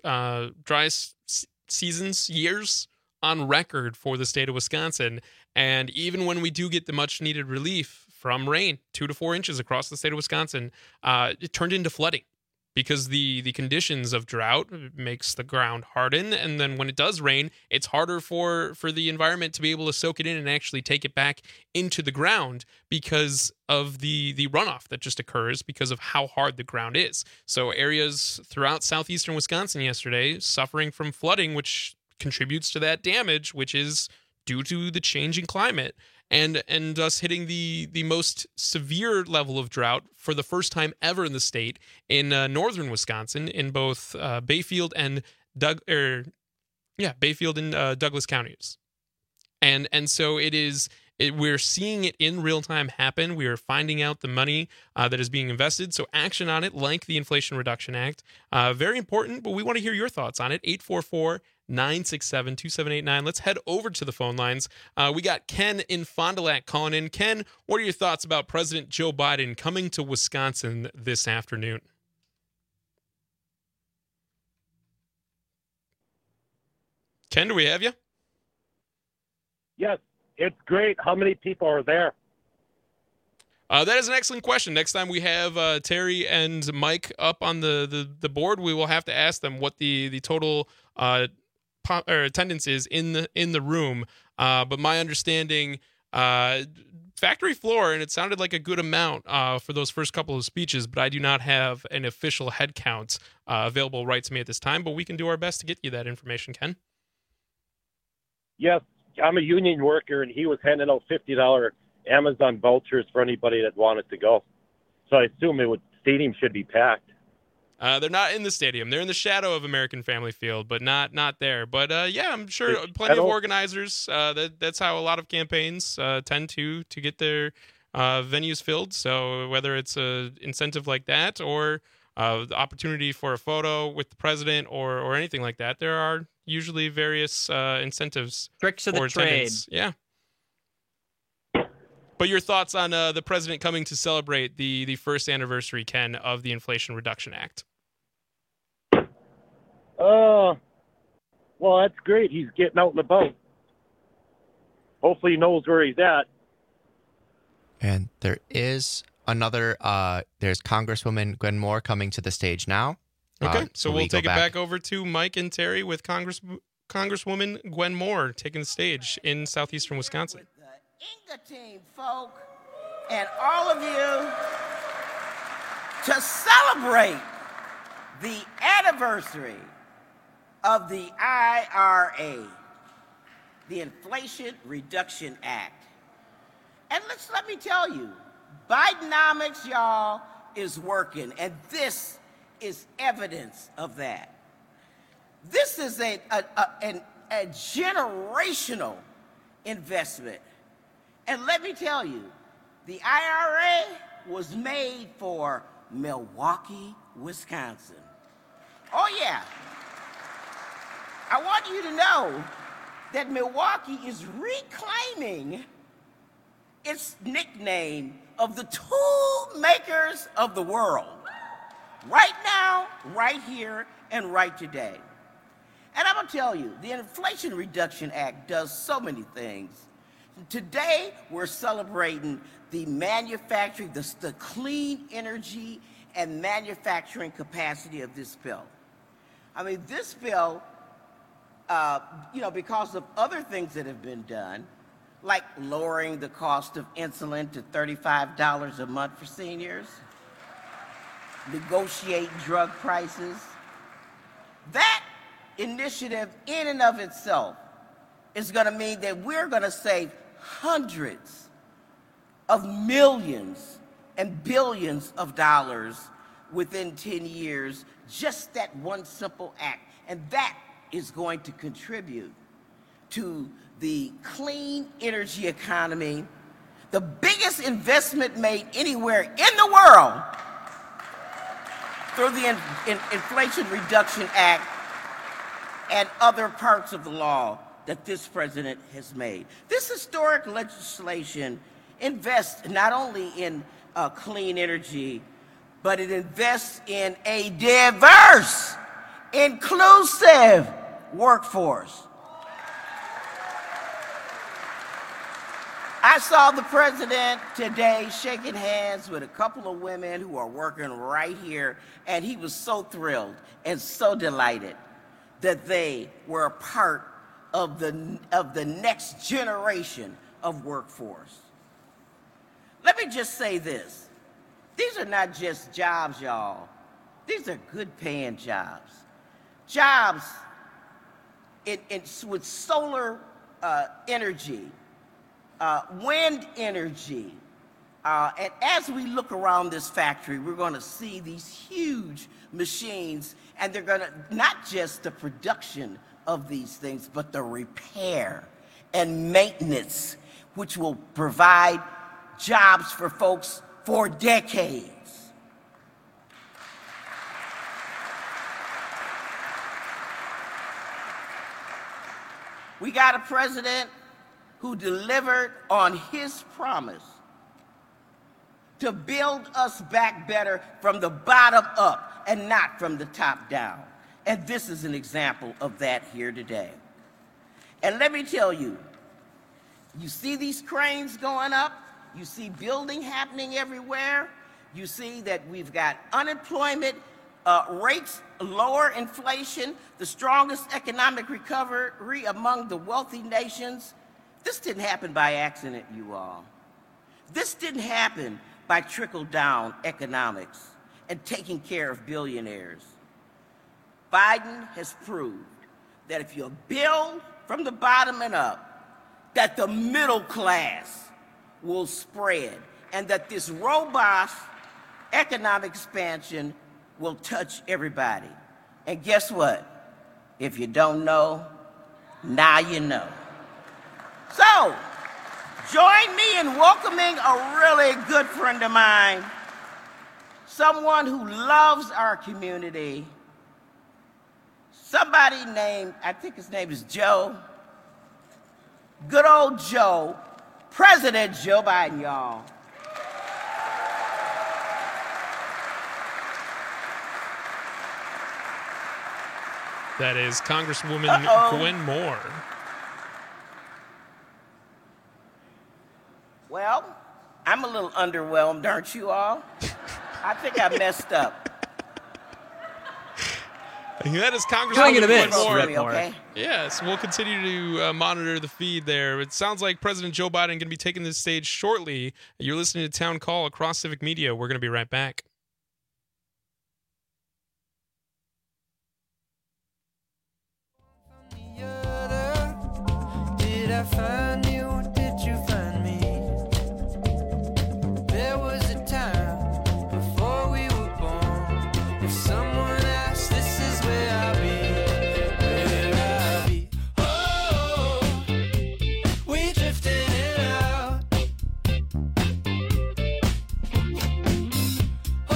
years on record for the state of Wisconsin. And even when we do get the much needed relief from rain, 2 to 4 inches across the state of Wisconsin, it turned into flooding because the conditions of drought makes the ground harden. And then when it does rain, it's harder for the environment to be able to soak it in and actually take it back into the ground because of the runoff that just occurs because of how hard the ground is. So areas throughout southeastern Wisconsin yesterday suffering from flooding, which contributes to that damage, which is due to the changing climate. And us hitting the most severe level of drought for the first time ever in the state in northern Wisconsin in both Bayfield and Douglas counties, and so we're seeing it in real time happen. We are finding out the money that is being invested. So action on it, like the Inflation Reduction Act, very important. But we want to hear your thoughts on it. 844-967-2789. Let's head over to the phone lines. We got Ken in Fond du Lac calling in. Ken, what are your thoughts about President Joe Biden coming to Wisconsin this afternoon? Ken, do we have you? Yes, it's great. How many people are there? That is an excellent question. Next time we have Terry and Mike up on the board, we will have to ask them what the total attendance is in the room. But my understanding, factory floor, and it sounded like a good amount for those first couple of speeches, but I do not have an official head count available right to me at this time, but we can do our best to get you that information, Ken. Yes, I'm a union worker, and he was handing out $50 Amazon vouchers for anybody that wanted to go. So I assume stadium should be packed. They're not in the stadium. They're in the shadow of American Family Field, but not there. But yeah, I'm sure plenty of organizers. That's how a lot of campaigns tend to get their venues filled. So whether it's an incentive like that or the opportunity for a photo with the president or anything like that, there are usually various incentives. Tricks of the trade. Yeah. But your thoughts on the president coming to celebrate the first anniversary, Ken, of the Inflation Reduction Act? Well, that's great. He's getting out and about. Hopefully he knows where he's at. And there is another, there's Congresswoman Gwen Moore coming to the stage now. Okay, so we'll take it back over to Mike and Terry with Congresswoman Gwen Moore taking the stage in southeastern Wisconsin. Inga team, folk, and all of you to celebrate the anniversary of the IRA, the Inflation Reduction Act. And let me tell you, Bidenomics, y'all, is working, and this is evidence of that. This is a generational investment. And let me tell you, the IRA was made for Milwaukee, Wisconsin. Oh, yeah. I want you to know that Milwaukee is reclaiming its nickname of the tool makers of the world. Right now, right here, and right today. And I'm going to tell you, the Inflation Reduction Act does so many things. Today, we're celebrating the manufacturing, the clean energy and manufacturing capacity of this bill. I mean, this bill, because of other things that have been done, like lowering the cost of insulin to $35 a month for seniors, negotiate drug prices, that initiative in and of itself is going to mean that we're going to save hundreds of millions and billions of dollars within 10 years, just that one simple act. And that is going to contribute to the clean energy economy, the biggest investment made anywhere in the world through the Inflation Reduction Act and other parts of the law that this president has made. This historic legislation invests not only in clean energy, but it invests in a diverse, inclusive workforce. I saw the president today shaking hands with a couple of women who are working right here, and he was so thrilled and so delighted that they were a part of the next generation of workforce. Let me just say this. These are not just jobs, y'all. These are good paying jobs. Jobs with solar energy, wind energy. And as we look around this factory, we're going to see these huge machines, and they're going to, not just the production of these things, but the repair and maintenance, which will provide jobs for folks for decades. We got a president who delivered on his promise to build us back better from the bottom up and not from the top down. And this is an example of that here today. And let me tell you, you see these cranes going up, you see building happening everywhere, you see that we've got unemployment rates, lower inflation, the strongest economic recovery among the wealthy nations. This didn't happen by accident, you all. This didn't happen by trickle-down economics and taking care of billionaires. Biden has proved that if you build from the bottom and up, that the middle class will spread, and that this robust economic expansion will touch everybody. And guess what? If you don't know, now you know. So, join me in welcoming a really good friend of mine, someone who loves our community, somebody named, I think his name is Joe, good old Joe, President Joe Biden, y'all. That is Congresswoman Gwen Moore. Well, I'm a little underwhelmed, aren't you all? I think I messed up. That is Congresswoman Gwen Moore. Okay? Yes, we'll continue to monitor the feed there. It sounds like President Joe Biden going to be taking this stage shortly. You're listening to Town Call across Civic Media. We're going to be right back. Did I find you or did you find me? There was a time before we were born. If someone asked, this is where I'll be. Where I'll be. Oh, we drifted in and out.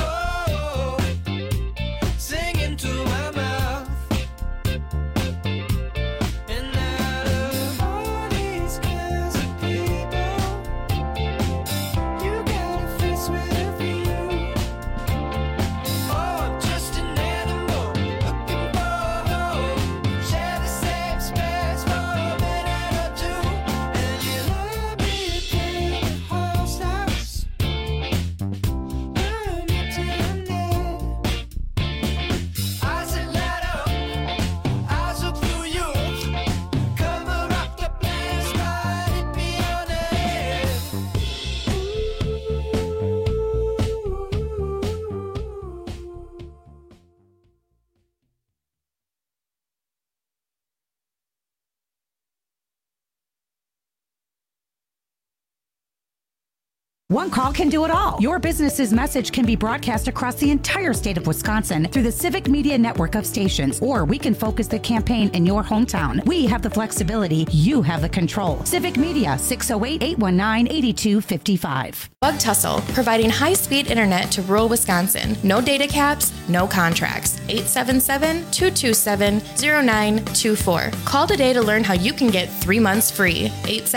One call can do it all. Your business's message can be broadcast across the entire state of Wisconsin through the Civic Media network of stations, or we can focus the campaign in your hometown. We have the flexibility. You have the control. Civic Media, 608-819-8255. Bug Tussle, providing high-speed internet to rural Wisconsin. No data caps, no contracts. 877-227-0924. Call today to learn how you can get 3 months free.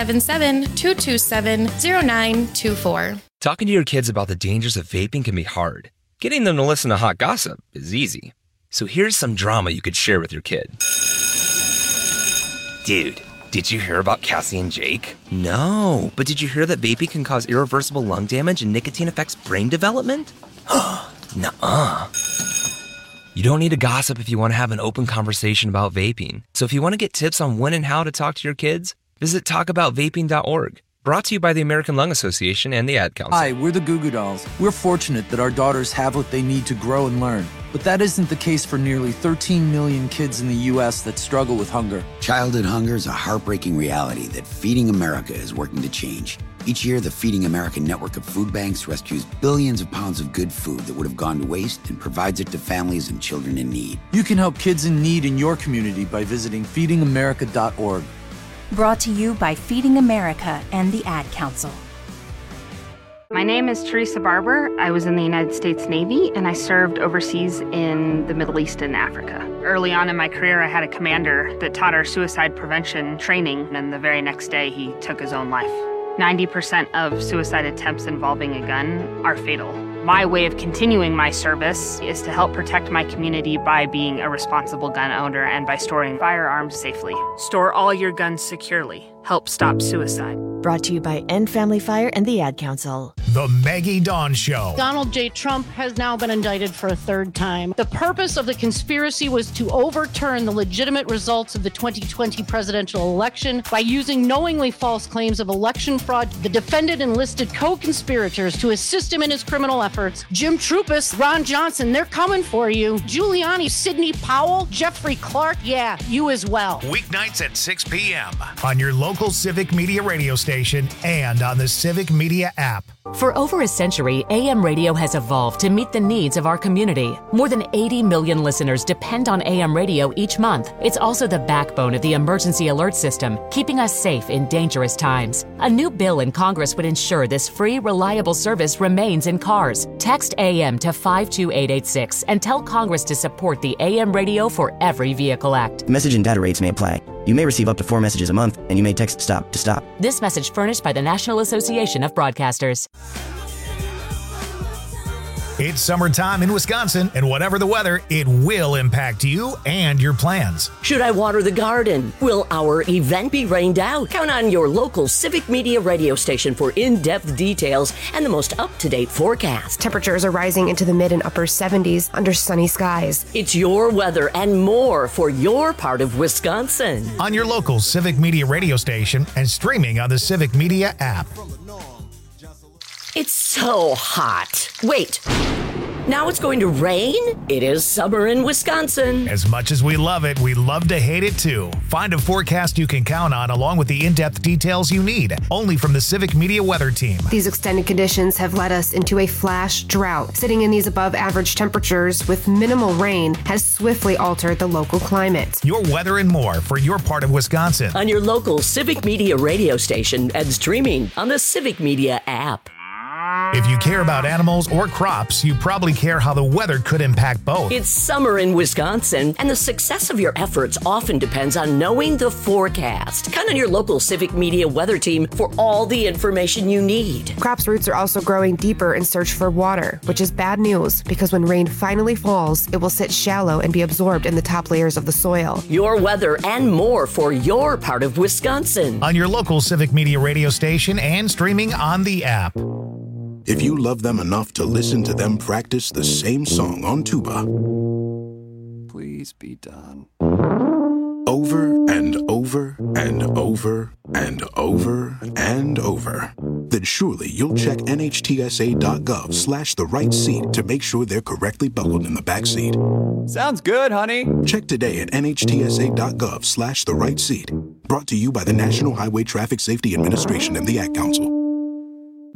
877-227-0924. Talking to your kids about the dangers of vaping can be hard. Getting them to listen to hot gossip is easy. So here's some drama you could share with your kid. Dude, did you hear about Cassie and Jake? No, but did you hear that vaping can cause irreversible lung damage and nicotine affects brain development? Nuh-uh. You don't need to gossip if you want to have an open conversation about vaping. So if you want to get tips on when and how to talk to your kids, visit talkaboutvaping.org. Brought to you by the American Lung Association and the Ad Council. Hi, we're the Goo Goo Dolls. We're fortunate that our daughters have what they need to grow and learn. But that isn't the case for nearly 13 million kids in the U.S. that struggle with hunger. Childhood hunger is a heartbreaking reality that Feeding America is working to change. Each year, the Feeding America network of food banks rescues billions of pounds of good food that would have gone to waste and provides it to families and children in need. You can help kids in need in your community by visiting feedingamerica.org. Brought to you by Feeding America and the Ad Council. My name is Teresa Barber. I was in the United States Navy, and I served overseas in the Middle East and Africa. Early on in my career, I had a commander that taught our suicide prevention training, and the very next day, he took his own life. 90% of suicide attempts involving a gun are fatal. My way of continuing my service is to help protect my community by being a responsible gun owner and by storing firearms safely. Store all your guns securely. Help stop suicide. Brought to you by End Family Fire and the Ad Council. The Maggie Dawn Show. Donald J. Trump has now been indicted for a third time. The purpose of the conspiracy was to overturn the legitimate results of the 2020 presidential election by using knowingly false claims of election fraud. The defendant enlisted co-conspirators to assist him in his criminal efforts. Jim Trupis, Ron Johnson, they're coming for you. Giuliani, Sidney Powell, Jeffrey Clark, yeah, you as well. Weeknights at 6 p.m. on your local Civic Media radio station and on the Civic Media app. For over a century, AM radio has evolved to meet the needs of our community. More than 80 million listeners depend on AM radio each month. It's also the backbone of the emergency alert system, keeping us safe in dangerous times. A new bill in Congress would ensure this free, reliable service remains in cars. Text AM to 52886 and tell Congress to support the AM Radio for Every Vehicle Act. Message and data rates may apply. You may receive up to 4 messages a month, and you may text STOP to stop. This message furnished by the National Association of Broadcasters. It's summertime in Wisconsin, and whatever the weather, it will impact you and your plans. Should I water the garden? Will our event be rained out? Count on your local Civic Media radio station for in-depth details and the most up-to-date forecast. Temperatures are rising into the mid and upper 70s under sunny skies. It's your weather and more for your part of Wisconsin. On your local Civic Media radio station and streaming on the Civic Media app. It's so hot. Wait, now it's going to rain? It is summer in Wisconsin. As much as we love it, we love to hate it too. Find a forecast you can count on along with the in-depth details you need, only from the Civic Media weather team. These extended conditions have led us into a flash drought. Sitting in these above average temperatures with minimal rain has swiftly altered the local climate. Your weather and more for your part of Wisconsin. On your local Civic Media radio station and streaming on the Civic Media app. If you care about animals or crops, you probably care how the weather could impact both. It's summer in Wisconsin, and the success of your efforts often depends on knowing the forecast. Count on your local Civic Media weather team for all the information you need. Crops' roots are also growing deeper in search for water, which is bad news because when rain finally falls, it will sit shallow and be absorbed in the top layers of the soil. Your weather and more for your part of Wisconsin. On your local Civic Media radio station and streaming on the app. If you love them enough to listen to them practice the same song on tuba, please be done. Over and over and over and over and over, then surely you'll check nhtsa.gov/the right seat to make sure they're correctly buckled in the back seat. Sounds good, honey. Check today at nhtsa.gov/the right seat. Brought to you by the National Highway Traffic Safety Administration and the Ad Council.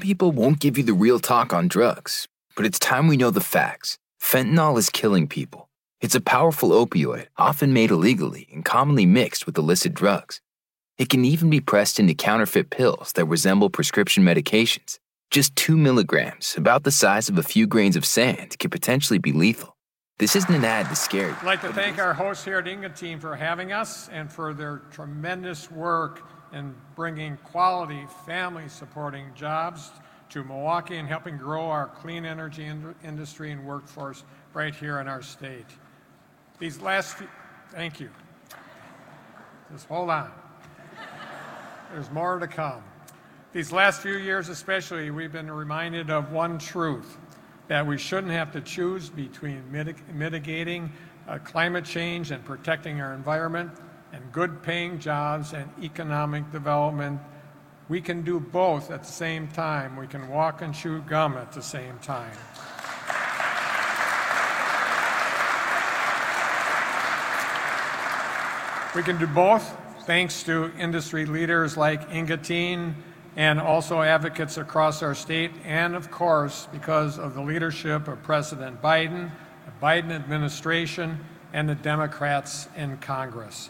people won't give you the real talk on drugs, but it's time we know the facts. Fentanyl is killing people. It's a powerful opioid, often made illegally and commonly mixed with illicit drugs. It can even be pressed into counterfeit pills that resemble prescription medications. Just 2 milligrams, about the size of a few grains of sand, can potentially be lethal. This isn't an ad to scare you. I'd like to thank our hosts here at Inga Team for having us and for their tremendous work in bringing quality, family-supporting jobs to Milwaukee and helping grow our clean energy industry and workforce right here in our state. Thank you. Just hold on. There's more to come. These last few years especially, we've been reminded of one truth, that we shouldn't have to choose between mitigating climate change and protecting our environment and good-paying jobs and economic development. We can do both at the same time. We can walk and chew gum at the same time. We can do both thanks to industry leaders like Inga Team and also advocates across our state, and of course, because of the leadership of President Biden, the Biden administration, and the Democrats in Congress.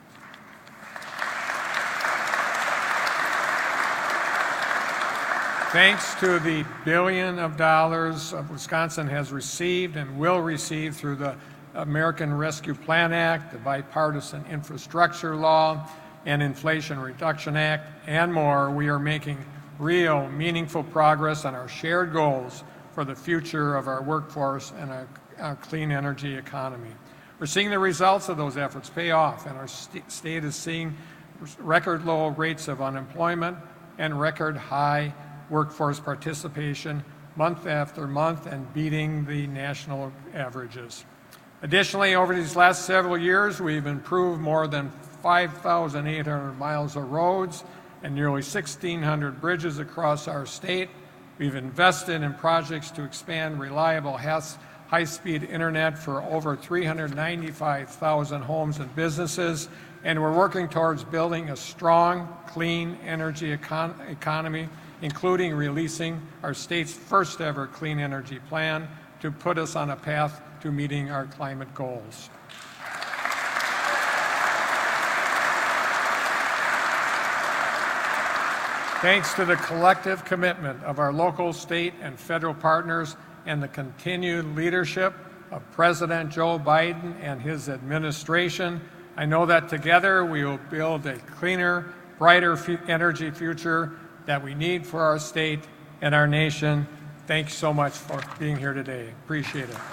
Thanks to the billions of dollars Wisconsin has received and will receive through the American Rescue Plan Act, the Bipartisan Infrastructure Law, and Inflation Reduction Act, and more, we are making real, meaningful progress on our shared goals for the future of our workforce and our clean energy economy. We're seeing the results of those efforts pay off, and our state is seeing record low rates of unemployment and record high workforce participation month after month and beating the national averages. Additionally, over these last several years, we've improved more than 5,800 miles of roads and nearly 1,600 bridges across our state. We've invested in projects to expand reliable high-speed internet for over 395,000 homes and businesses, and we're working towards building a strong, clean energy economy, including releasing our state's first ever clean energy plan to put us on a path to meeting our climate goals. Thanks to the collective commitment of our local, state, and federal partners and the continued leadership of President Joe Biden and his administration, I know that together we will build a cleaner, brighter energy future that we need for our state and our nation. Thanks so much for being here today. Appreciate it.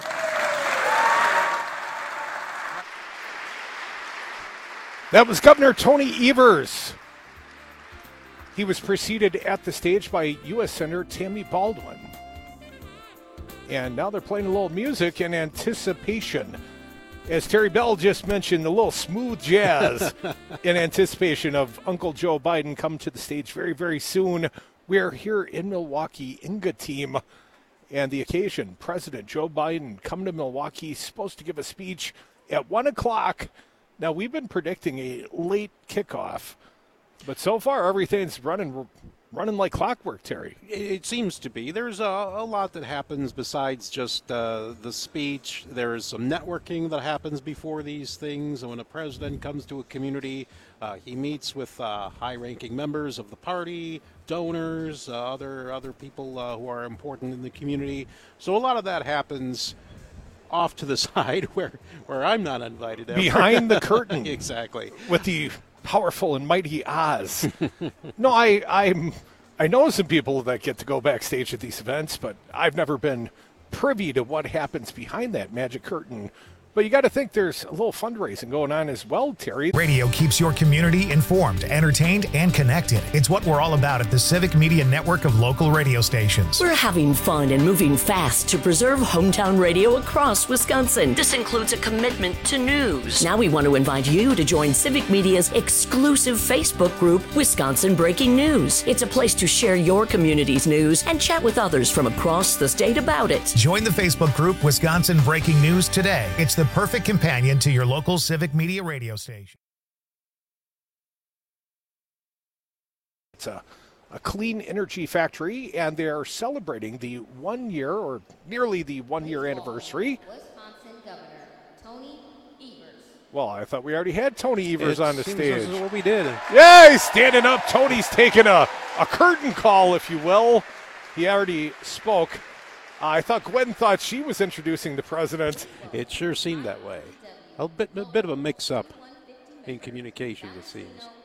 That was Governor Tony Evers. He was preceded at the stage by U.S. Senator Tammy Baldwin. And now they're playing a little music in anticipation. As Terry Bell just mentioned, a little smooth jazz in anticipation of Uncle Joe Biden coming to the stage very, very soon. We're here in Milwaukee, Inga Team, and the occasion, President Joe Biden coming to Milwaukee, supposed to give a speech at 1 o'clock. Now, we've been predicting a late kickoff, but so far everything's running like clockwork, Terry. It seems to be. There's a lot that happens besides just the speech. There's some networking that happens before these things. And when a president comes to a community, he meets with high-ranking members of the party, donors, other people who are important in the community. So a lot of that happens off to the side where I'm not invited. Ever. Behind the curtain. Exactly. With the powerful and mighty Oz. No, I know some people that get to go backstage at these events, but I've never been privy to what happens behind that magic curtain. But you got to think there's a little fundraising going on as well, Terry. Radio keeps your community informed, entertained, and connected. It's what we're all about at the Civic Media Network of local radio stations. We're having fun and moving fast to preserve hometown radio across Wisconsin. This includes a commitment to news. Now we want to invite you to join Civic Media's exclusive Facebook group, Wisconsin Breaking News. It's a place to share your community's news and chat with others from across the state about it. Join the Facebook group, Wisconsin Breaking News today. It's the perfect companion to your local Civic Media radio station. It's a a clean energy factory, and they are celebrating the 1 year, or nearly the 1 year anniversary. Wisconsin Governor Tony Evers. Well, I thought we already had Tony Evers on the seems stage. This is what we did. Yeah, he's standing up. Tony's taking a curtain call, if you will. He already spoke. I thought Gwen thought she was introducing the president. It sure seemed that way. A bit of a mix-up in communication, it seems.